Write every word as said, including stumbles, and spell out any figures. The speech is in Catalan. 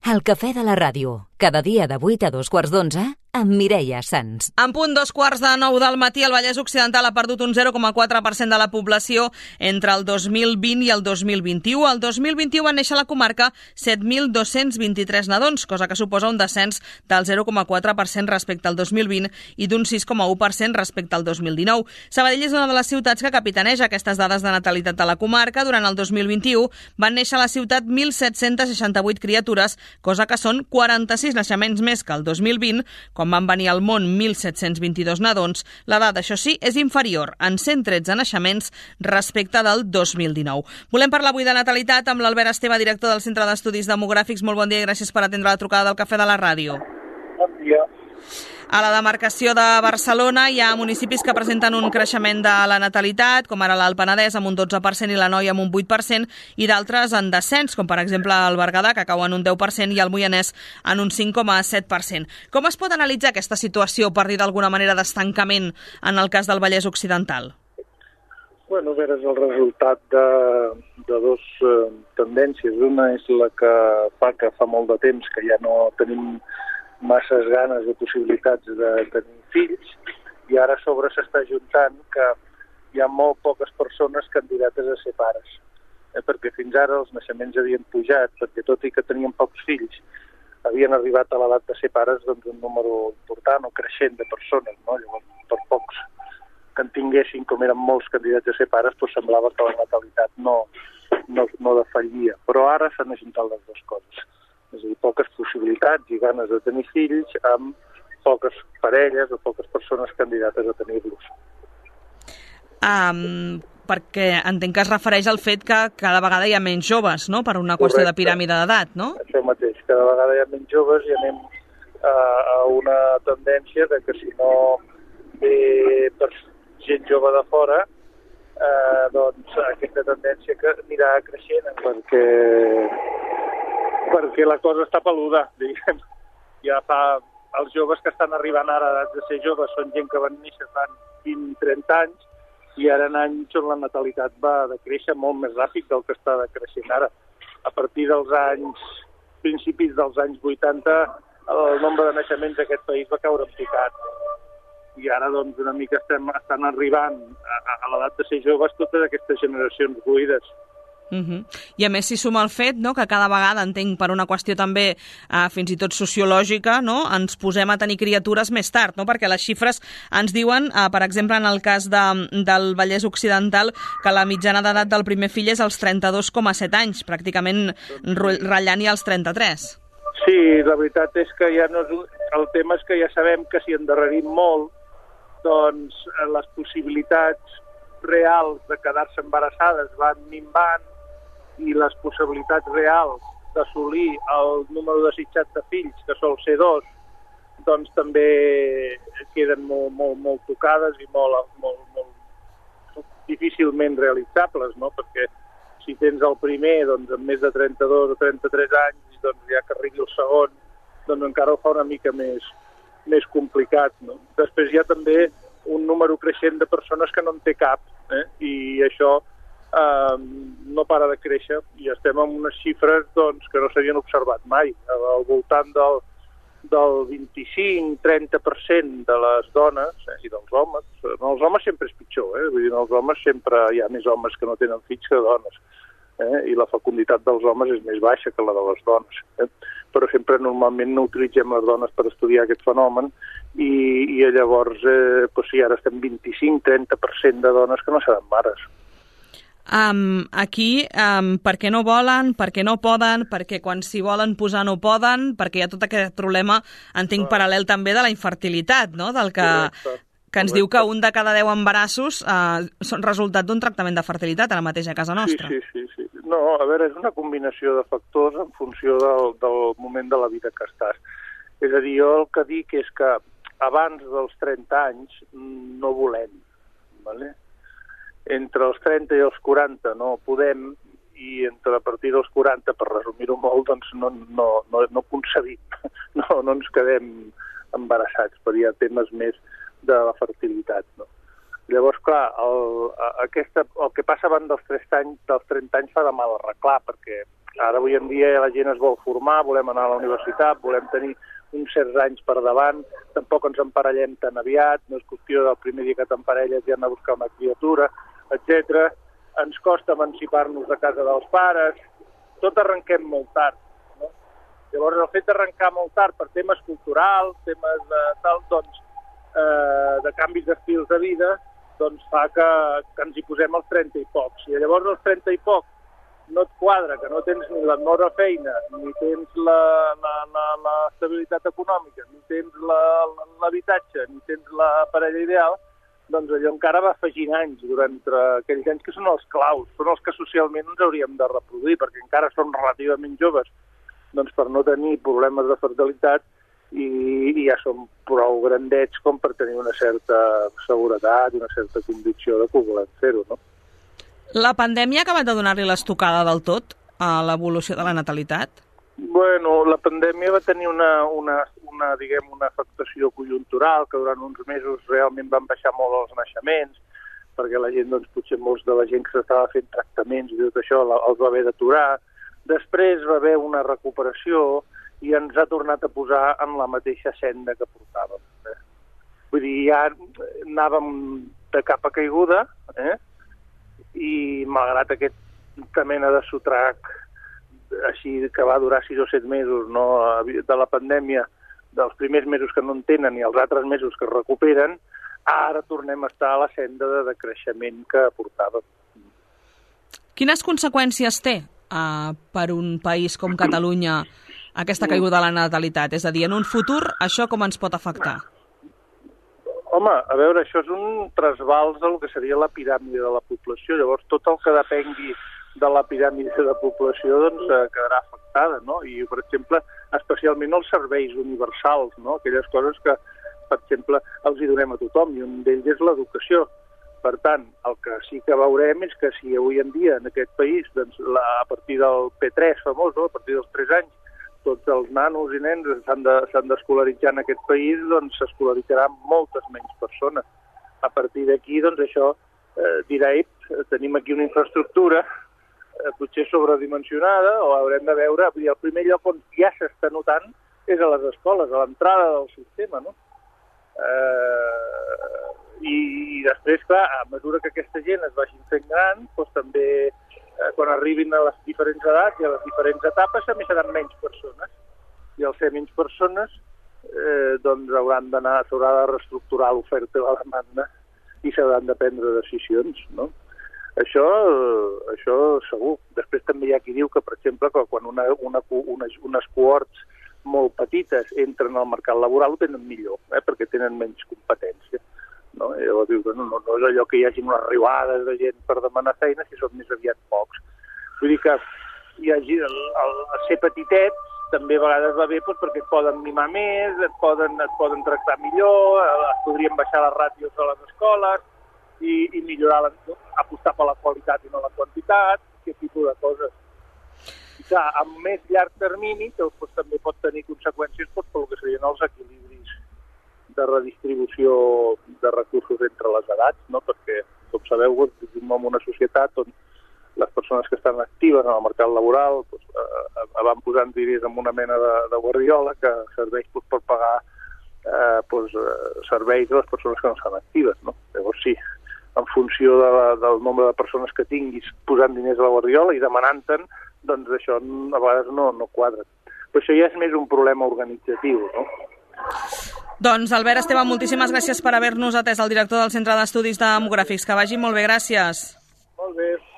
El cafè de la ràdio, cada dia de vuit a dos quarts d'onze, amb Mireia Sans. En punt dos quarts de nou del matí, el Vallès Occidental ha perdut un zero coma quatre per cent de la població entre el dos mil vint i el dos mil vint-i-u. El dos mil vint-i-u van néixer a la comarca set mil dos-cents vint-i-tres nadons, cosa que suposa un descens del zero coma quatre per cent respecte al dos mil vint i d'un sis coma u per cent respecte al dos mil dinou. Sabadell és una de les ciutats que capitaneja aquestes dades de natalitat de la comarca. Durant el dos mil vint-i-u van néixer a la ciutat mil set-cents seixanta-vuit criatures, cosa que són quaranta-sis naixements més que el dos mil vint, quan van venir al món mil set-cents vint-i-dos nadons. La dada, això sí, és inferior en cent tretze naixements respecte del dos mil dinou. Volem parlar avui de natalitat amb l'Albert Esteve, director del Centre d'Estudis Demogràfics. Molt bon dia i gràcies per atendre la trucada del Cafè de la Ràdio. Bon dia. A la demarcació de Barcelona hi ha municipis que presenten un creixement de la natalitat, com ara l'Alt Penedès amb un dotze per cent i l'Anoia amb un vuit per cent, i d'altres en descens, com per exemple el Berguedà, que cau en un deu per cent, i el Moianès en un cinc coma set per cent. Com es pot analitzar aquesta situació, per dir d'alguna manera, d'estancament en el cas del Vallès Occidental? Bueno, a veure, és el resultat de, de dues eh, tendències. Una és la que fa que fa molt de temps que ja no tenim masses ganes de possibilitats de tenir fills, i ara a sobre s'està juntant que hi ha molt poques persones candidates a ser pares, eh, perquè fins ara els naixements havien pujat, perquè tot i que tenien pocs fills havien arribat a l'edat de ser pares, doncs un número important o creixent de persones, no? Llavors, per pocs que en tinguessin, com eren molts candidats a ser pares, doncs semblava que la natalitat no, no, no defallia, però ara s'han ajuntat les dues coses. És a dir, poques possibilitats i ganes de tenir fills amb poques parelles o poques persones candidates a tenir-los. Um, perquè entenc que es refereix al fet que cada vegada hi ha menys joves, no?, per una qüestió Correcte. de piràmide d'edat, no? Això mateix, cada vegada hi ha menys joves i anem a, a una tendència de que si no ve per gent jove de fora, eh, doncs aquesta tendència que anirà creixent, perquè perquè la cosa està peluda, diguem. Ja fa... Els joves que estan arribant ara a edat de ser joves són gent que van néixer fa vint a trenta anys i ara en anys on la natalitat va de créixer molt més ràpid del que està decreixent ara. A partir dels anys, principis dels anys vuitanta, el nombre de naixements d'aquest país va caure en picat. I ara, doncs, una mica estem, estan arribant a, a l'edat de ser joves totes aquestes generacions buides. Uh -huh. I a més s'hi suma el fet, no?, que cada vegada, entenc, per una qüestió també eh, fins i tot sociològica, no?, ens posem a tenir criatures més tard, no?, perquè les xifres ens diuen, eh, per exemple, en el cas de, del Vallès Occidental, que la mitjana d'edat del primer fill és als trenta-dos coma set anys, pràcticament ratllant-hi als trenta-tres. Sí, la veritat és que ja no és un... el tema és que ja sabem que si endarrerim molt, doncs les possibilitats reals de quedar-se embarassades van minvant, i les possibilitats reals d'assolir el número desitjat de fills, que sol ser dos, doncs també queden molt, molt, molt tocades i molt, molt, molt difícilment realitzables, no? Perquè si tens el primer doncs, amb més de trenta-dos o trenta-tres anys, doncs ja que arribi el segon, doncs encara ho fa una mica més, més complicat, no? Després hi ha també un número creixent de persones que no en té cap, eh? I això eh, no para de créixer i estem en unes xifres doncs, que no s'havien observat mai, al voltant del, del vint-i-cinc a trenta per cent de les dones eh, i dels homes. No, els homes sempre és pitjor, eh? Vull dir, els homes sempre hi ha més homes que no tenen fills que dones, eh? I la fecunditat dels homes és més baixa que la de les dones, eh? Però sempre normalment no utilitzem les dones per estudiar aquest fenomen i, i llavors eh, doncs sí, ara estem vint-i-cinc a trenta per cent de dones que no seran mares. Um, aquí, um, per què no volen, per què no poden, perquè quan s'hi volen posar no poden, perquè hi ha tot aquest problema, entenc, paral·lel també de la infertilitat, no?, del que, que ens diu que un de cada deu embarassos uh, són resultat d'un tractament de fertilitat ara mateix a casa nostra. Sí, sí, sí, sí. No, a veure, és una combinació de factors en funció del, del moment de la vida que estàs. És a dir, jo el que dic és que abans dels trenta anys no volem, ¿vale? Entre els trenta i els quaranta no podem, i entre a partir dels quaranta, per resumir-ho molt, doncs no, no, no, no concebim, no, no ens quedem embarassats, però hi ha temes més de la fertilitat, no? Llavors, clar, el, aquesta, el que passa abans dels trenta anys, dels trenta anys fa de mal arreglar, perquè Ara, avui en dia, la gent es vol formar, volem anar a la universitat, volem tenir uns certs anys per davant, tampoc ens emparellem tan aviat, no és qüestió del primer dia que t'emparelles i anar a buscar una criatura, etcètera. Ens costa emancipar-nos de casa dels pares, tot arrenquem molt tard. No? Llavors, el fet d'arrencar molt tard per temes culturals, temes de tal, doncs, eh, de canvis d'estils de vida, doncs fa que, que ens hi posem als trenta i pocs. I llavors, als trenta i pocs, no et quadra, que no tens ni la nova feina, ni tens l'estabilitat econòmica, ni tens l'habitatge, ni tens la parella ideal, doncs allò encara va afegint anys durant aquells anys que són els claus, són els que socialment ens hauríem de reproduir, perquè encara som relativament joves, doncs per no tenir problemes de fertilitat i, i ja som prou grandets com per tenir una certa seguretat i una certa convicció de que ho volem fer-ho, no? La pandèmia ha acabat de donar-li l'estocada del tot a l'evolució de la natalitat? Bueno, la pandèmia va tenir una, una, una, diguem, una afectació conjuntural, que durant uns mesos realment van baixar molt els naixements, perquè la gent, doncs, potser molts de la gent que s'estava fent tractaments i tot això els va haver d'aturar. Després va haver una recuperació i ens ha tornat a posar en la mateixa senda que portàvem. Eh? Vull dir, ja anàvem de capa caiguda, eh? I malgrat aquesta mena de sotrac així que va durar sis o set mesos, no, de la pandèmia, dels primers mesos que no en tenen i els altres mesos que es recuperen, ara tornem a estar a la senda de, de creixement que portàvem. Quines conseqüències té uh, per un país com Catalunya aquesta caiguda de la natalitat? És a dir, en un futur, això com ens pot afectar? Home, a veure, això és un trasbals del que seria la piràmide de la població. Llavors, tot el que depengui de la piràmide de població doncs, eh, quedarà afectada, no? I, per exemple, especialment els serveis universals, no? Aquelles coses que, per exemple, els hi donem a tothom, i un d'ells és l'educació. Per tant, el que sí que veurem és que si avui en dia en aquest país, doncs, la, a partir del P tres famós, no? A partir dels tres anys, tots els nanos i nens s'han de, s'han d'escolaritzar en aquest país, doncs s'escolaritzaran moltes menys persones. A partir d'aquí, doncs això eh, dirà, tenim aquí una infraestructura eh, potser sobredimensionada, o haurem de veure, el primer lloc on ja s'està notant és a les escoles, a l'entrada del sistema, no? Eh, i, I després, clar, a mesura que aquesta gent es vagin fent gran, doncs també Eh, quan arribin a les diferents edats i a les diferents etapes també seran menys persones. I al ser menys persones eh, doncs hauran d'anar, s'haurà de reestructurar l'oferta i la demanda i s'hauran de prendre decisions, no? Això, eh, això segur. Després també hi ha qui diu que, per exemple, que quan una, una, una, unes cohorts molt petites entren al mercat laboral ho tenen millor, eh, perquè tenen menys competència. No? I llavors diu que no, no, no és allò que hi hagi unes riuades de gent per demanar feina, si són més aviat pocs. Vull dir que hi hagi el, el, el ser petitet també a vegades va bé doncs, perquè et poden mimar més, et poden, et poden tractar millor, es podrien baixar les ràtios de les escoles i, i millorar, la, apostar per la qualitat i no la quantitat, aquest tipus de coses. I clar, a més llarg termini doncs, també pot tenir conseqüències doncs, pel que serien els equilibris de redistribució de recursos entre les edats, no? Perquè, com sabeu, vivim en una societat on les persones que estan actives en el mercat laboral doncs, eh, van posant diners en una mena de, de guardiola que serveix doncs, per pagar eh, doncs, serveis a les persones que no estan actives. No? Llavors, sí, en funció de la, del nombre de persones que tinguis posant diners a la guardiola i demanant-te'n, doncs això a vegades no, no quadra. Però això ja és més un problema organitzatiu, no? Doncs, Albert Esteve, moltíssimes gràcies per haver-nos atès, el director del Centre d'Estudis Demogràfics. Que vagi molt bé, gràcies. Molt bé.